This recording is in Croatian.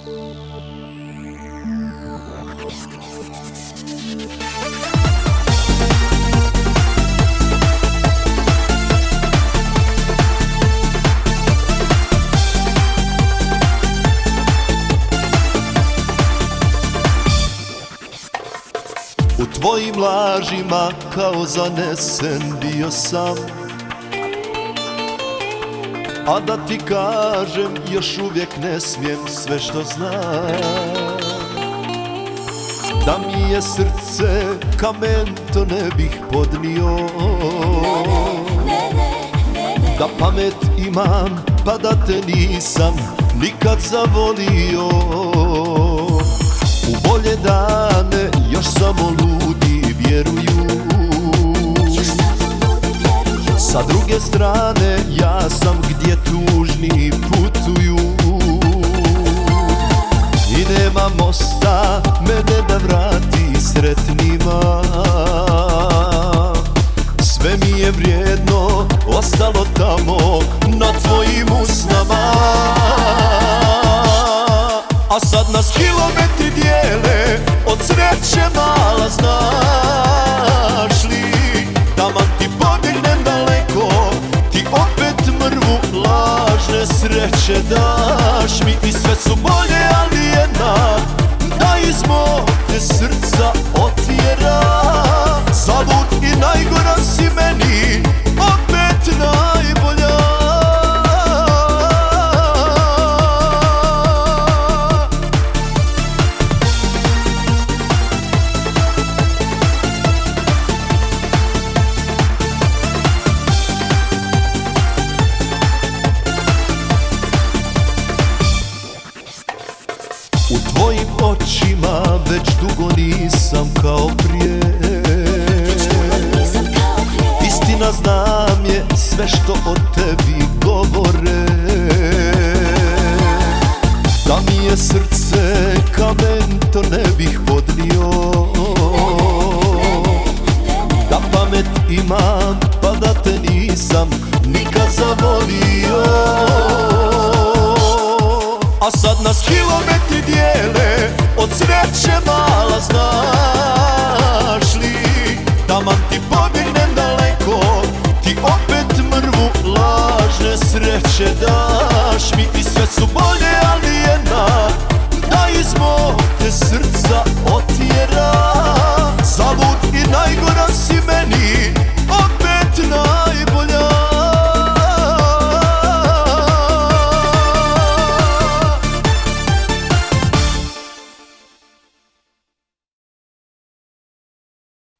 U tvojim lažima kao zanesen bio sam, a da ti kažem još uvijek ne smijem sve što znam. Da mi je srce kamen to ne bih podnio, da pamet imam pa da te nisam nikad zavolio. U bolje dane još samo ludi vjeruju, sa druge strane ja sam gdje tužni putuju. I nema mosta mene da vrati sretnima, sve mi je vrijedno ostalo tamo na tvojim usnama. A sad nas kilometri dijele od sreće mala, znaš li? Taman ti pobjegnem daleko, ti opet mrvu lažne sreće daš mi. I sve su bolje, ali jedna da iz mog te srca otjera. Zalud i najgora si meni, opet najbolja. U tvojim očima već dugo nisam kao prije. Istina znam je sve što o tebi govore. Da mi je srce kamen to ne bih podnio, da pamet imam pa da te nisam nikad zavolio. A sad nas kilometri dijele od sreće mala, znaš li? Taman ti pobjegnem daleko, ti opet mrvu lažne sreće daš mi.